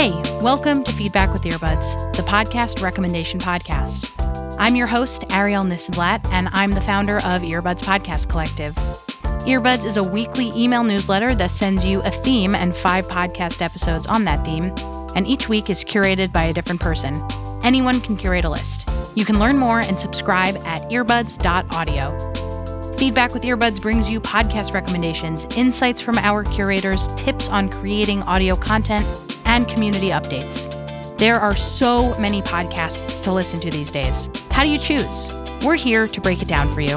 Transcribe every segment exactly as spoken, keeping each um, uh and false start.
Hey, welcome to Feedback with Earbuds, the podcast recommendation podcast. I'm your host, Ariel Nissenblatt, and I'm the founder of Earbuds Podcast Collective. Earbuds is a weekly email newsletter that sends you a theme and five podcast episodes on that theme, and each week is curated by a different person. Anyone can curate a list. You can learn more and subscribe at earbuds dot audio. Feedback with Earbuds brings you podcast recommendations, insights from our curators, tips on creating audio content, and community updates. There are so many podcasts to listen to these days. How do you choose? We're here to break it down for you.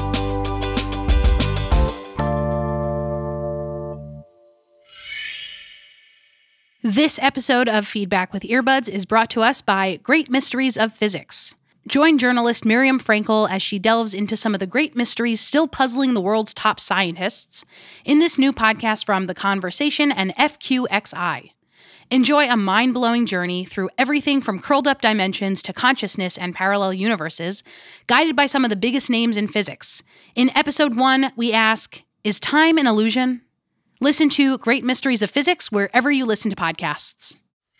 This episode of Feedback with Earbuds is brought to us by Great Mysteries of Physics. Join journalist Miriam Frankel as she delves into some of the great mysteries still puzzling the world's top scientists in this new podcast from The Conversation and F Q X I. Enjoy a mind-blowing journey through everything from curled-up dimensions to consciousness and parallel universes, guided by some of the biggest names in physics. In episode one, we ask, is time an illusion? Listen to Great Mysteries of Physics wherever you listen to podcasts.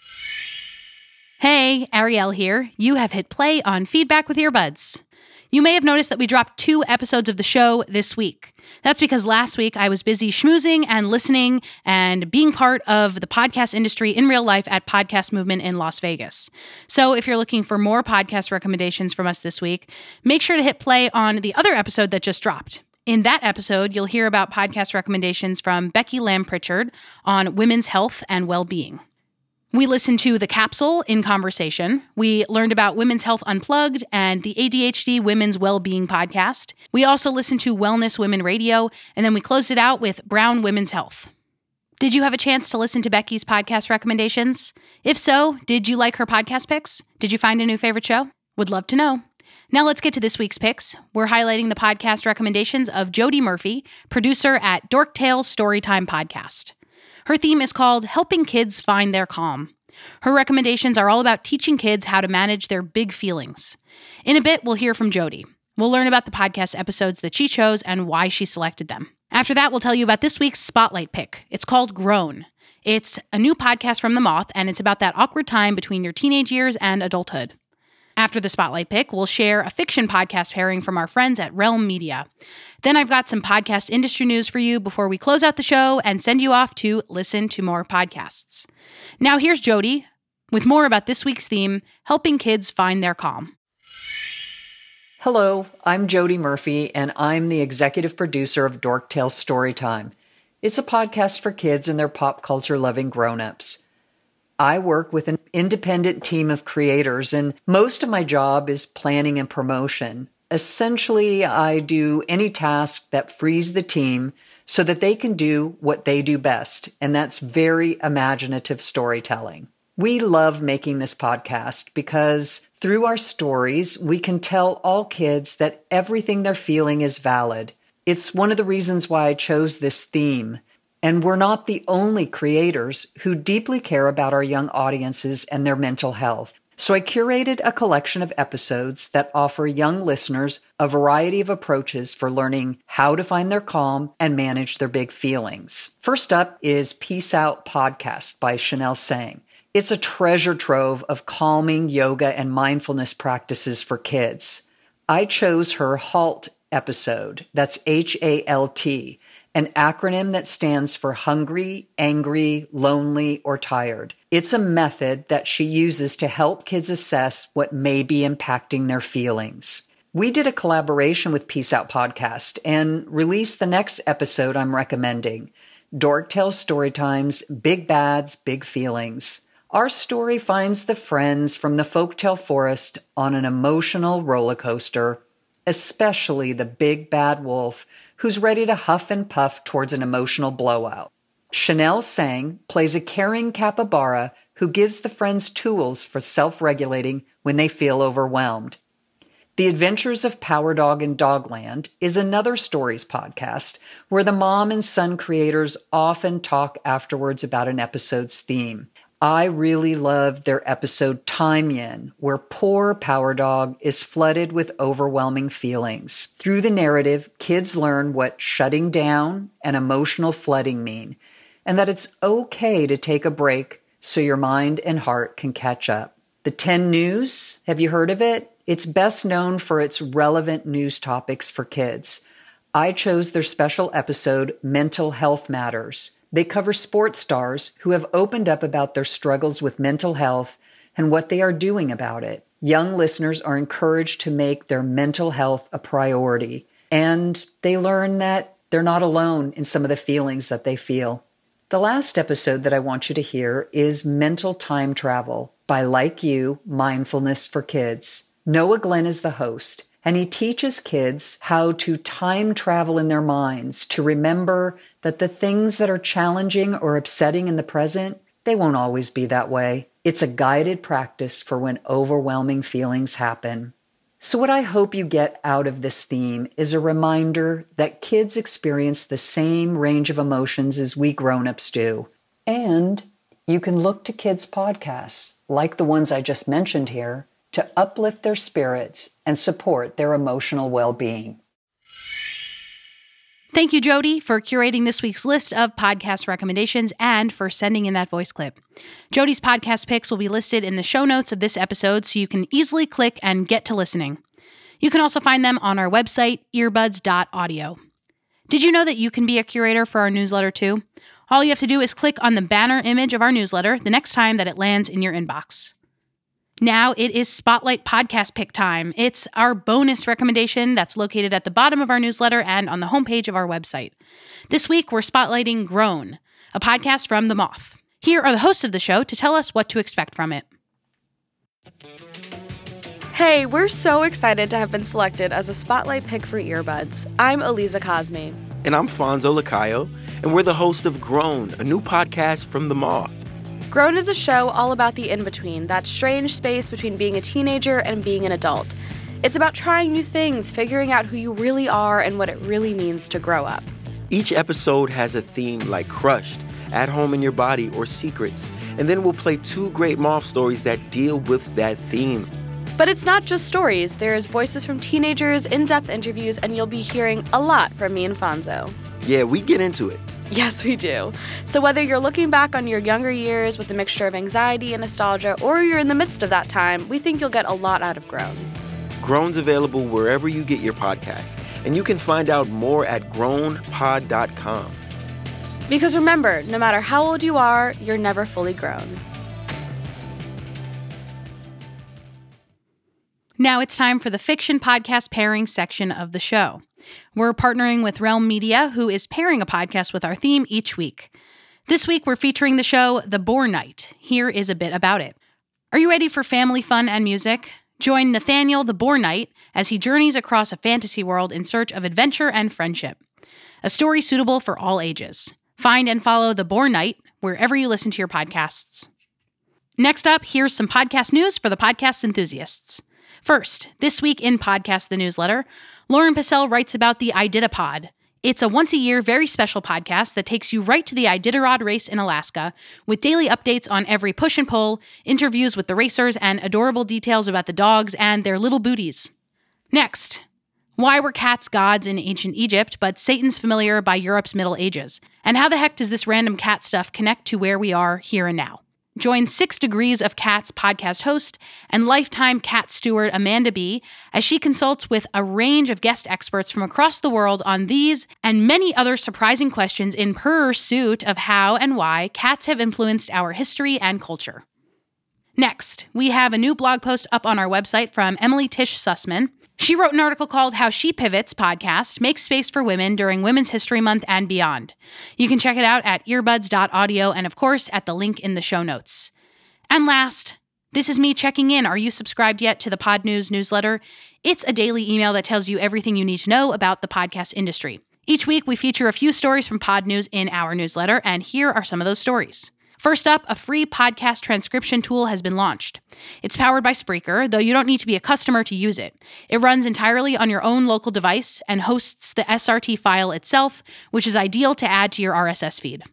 Hey, Ariel here. You have hit play on Feedback with Earbuds. You may have noticed that we dropped two episodes of the show this week. That's because last week I was busy schmoozing and listening and being part of the podcast industry in real life at Podcast Movement in Las Vegas. So if you're looking for more podcast recommendations from us this week, make sure to hit play on the other episode that just dropped. In that episode, you'll hear about podcast recommendations from Becky Lamb-Pritchard on women's health and well-being. We listened to The Capsule in Conversation. We learned about Women's Health Unplugged and the A D H D Women's Wellbeing podcast. We also listened to Wellness Women Radio, and then we closed it out with Brown Women's Health. Did you have a chance to listen to Becky's podcast recommendations? If so, did you like her podcast picks? Did you find a new favorite show? Would love to know. Now let's get to this week's picks. We're highlighting the podcast recommendations of Jody Murphy, producer at Dork Tales Storytime Podcast. Her theme is called Helping Kids Find Their Calm. Her recommendations are all about teaching kids how to manage their big feelings. In a bit, we'll hear from Jody. We'll learn about the podcast episodes that she chose and why she selected them. After that, we'll tell you about this week's Spotlight pick. It's called Grown. It's a new podcast from The Moth, and it's about that awkward time between your teenage years and adulthood. After the Spotlight pick, we'll share a fiction podcast pairing from our friends at Realm Media. Then I've got some podcast industry news for you before we close out the show and send you off to listen to more podcasts. Now here's Jody with more about this week's theme, Helping Kids Find Their Calm. Hello, I'm Jody Murphy, and I'm the executive producer of Dork Tales Storytime. It's a podcast for kids and their pop culture-loving grown-ups. I work with an independent team of creators, and most of my job is planning and promotion. Essentially, I do any task that frees the team so that they can do what they do best, and that's very imaginative storytelling. We love making this podcast because through our stories, we can tell all kids that everything they're feeling is valid. It's one of the reasons why I chose this theme. And we're not the only creators who deeply care about our young audiences and their mental health. So I curated a collection of episodes that offer young listeners a variety of approaches for learning how to find their calm and manage their big feelings. First up is Peace Out Podcast by Chanel Tseng. It's a treasure trove of calming yoga and mindfulness practices for kids. I chose her HALT episode, that's H A L T, an acronym that stands for hungry, angry, lonely, or tired. It's a method that she uses to help kids assess what may be impacting their feelings. We did a collaboration with Peace Out Podcast and released the next episode I'm recommending, Dork Tales Storytime's Big Bads, Big Feelings. Our story finds the friends from the folktale forest on an emotional roller coaster, especially the big bad wolf who's ready to huff and puff towards an emotional blowout. Chanel Tseng plays a caring capybara who gives the friends tools for self-regulating when they feel overwhelmed. The Adventures of Power Dog in Dogland is another stories podcast where the mom and son creators often talk afterwards about an episode's theme. I really loved their episode Time Yin, where poor Power Dog is flooded with overwhelming feelings. Through the narrative, kids learn what shutting down and emotional flooding mean, and that it's okay to take a break, so your mind and heart can catch up. The ten News, have you heard of it? It's best known for its relevant news topics for kids. I chose their special episode, Mental Health Matters. They cover sports stars who have opened up about their struggles with mental health and what they are doing about it. Young listeners are encouraged to make their mental health a priority, and they learn that they're not alone in some of the feelings that they feel. The last episode that I want you to hear is Mental Time Travel by Like You, Mindfulness for Kids. Noah Glenn is the host, and he teaches kids how to time travel in their minds to remember that the things that are challenging or upsetting in the present, they won't always be that way. It's a guided practice for when overwhelming feelings happen. So what I hope you get out of this theme is a reminder that kids experience the same range of emotions as we grown-ups do. And you can look to kids' podcasts, like the ones I just mentioned here, to uplift their spirits and support their emotional well-being. Thank you, Jody, for curating this week's list of podcast recommendations and for sending in that voice clip. Jody's podcast picks will be listed in the show notes of this episode so you can easily click and get to listening. You can also find them on our website, earbuds dot audio. Did you know that you can be a curator for our newsletter too? All you have to do is click on the banner image of our newsletter the next time that it lands in your inbox. Now it is Spotlight Podcast Pick time. It's our bonus recommendation that's located at the bottom of our newsletter and on the homepage of our website. This week, we're spotlighting Grown, a podcast from The Moth. Here are the hosts of the show to tell us what to expect from it. Hey, we're so excited to have been selected as a Spotlight Pick for Earbuds. I'm Aliza Cosme. And I'm Fonzo Lacayo, and we're the host of Grown, a new podcast from The Moth. Grown is a show all about the in-between, that strange space between being a teenager and being an adult. It's about trying new things, figuring out who you really are and what it really means to grow up. Each episode has a theme like Crushed, At Home in Your Body, or Secrets, and then we'll play two great Moth stories that deal with that theme. But it's not just stories. There's voices from teenagers, in-depth interviews, and you'll be hearing a lot from me and Fonzo. Yeah, we get into it. Yes, we do. So whether you're looking back on your younger years with a mixture of anxiety and nostalgia, or you're in the midst of that time, we think you'll get a lot out of Grown. Grown's available wherever you get your podcasts, and you can find out more at grown pod dot com. Because remember, no matter how old you are, you're never fully grown. Now it's time for the fiction podcast pairing section of the show. We're partnering with Realm Media, who is pairing a podcast with our theme each week. This week, we're featuring the show The Boar Knight. Here is a bit about it. Are you ready for family fun and music? Join Nathaniel the Boar Knight as he journeys across a fantasy world in search of adventure and friendship. A story suitable for all ages. Find and follow The Boar Knight wherever you listen to your podcasts. Next up, here's some podcast news for the podcast enthusiasts. First, this week in Podcast the Newsletter, Lauren Passell writes about the Iditarod. It's a once-a-year, very special podcast that takes you right to the Iditarod race in Alaska, with daily updates on every push and pull, interviews with the racers, and adorable details about the dogs and their little booties. Next, why were cats gods in ancient Egypt, but Satan's familiar by Europe's Middle Ages? And how the heck does this random cat stuff connect to where we are here and now? Join Six Degrees of Cats podcast host and lifetime cat steward Amanda B. as she consults with a range of guest experts from across the world on these and many other surprising questions in pursuit of how and why cats have influenced our history and culture. Next, we have a new blog post up on our website from Emily Tish Sussman. She wrote an article called How She Pivots podcast makes space for women during Women's History Month and beyond. You can check it out at earbuds dot audio and, of course, at the link in the show notes. And last, this is me checking in. Are you subscribed yet to the Pod News newsletter? It's a daily email that tells you everything you need to know about the podcast industry. Each week, we feature a few stories from Pod News in our newsletter, and here are some of those stories. First up, a free podcast transcription tool has been launched. It's powered by Spreaker, though you don't need to be a customer to use it. It runs entirely on your own local device and hosts the S R T file itself, which is ideal to add to your R S S feed.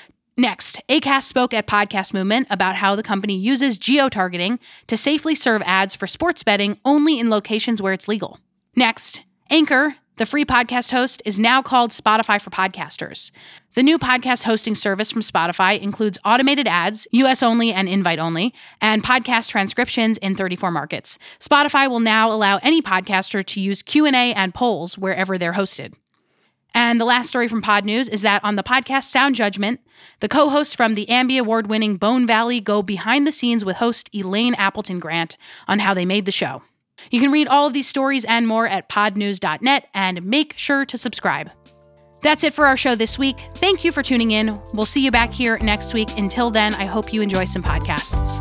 Next, Acast spoke at Podcast Movement about how the company uses geo-targeting to safely serve ads for sports betting only in locations where it's legal. Next, Anchor, the free podcast host, is now called Spotify for Podcasters. The new podcast hosting service from Spotify includes automated ads, U S only and invite only, and podcast transcriptions in thirty-four markets. Spotify will now allow any podcaster to use Q and A and polls wherever they're hosted. And the last story from Pod News is that on the podcast Sound Judgment, the co-hosts from the Ambie Award-winning Bone Valley go behind the scenes with host Elaine Appleton Grant on how they made the show. You can read all of these stories and more at pod news dot net, and make sure to subscribe. That's it for our show this week. Thank you for tuning in. We'll see you back here next week. Until then, I hope you enjoy some podcasts.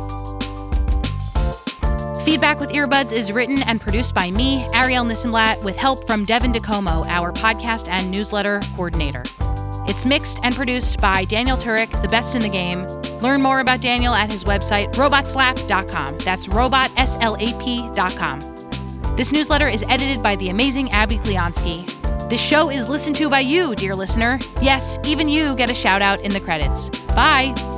Feedback with Earbuds is written and produced by me, Ariel Nissenblatt, with help from Devin DeComo, our podcast and newsletter coordinator. It's mixed and produced by Daniel Turek, the best in the game. Learn more about Daniel at his website, robot slap dot com. That's robot slap dot com. This newsletter is edited by the amazing Abby Kleonsky. This show is listened to by you, dear listener. Yes, even you get a shout out in the credits. Bye.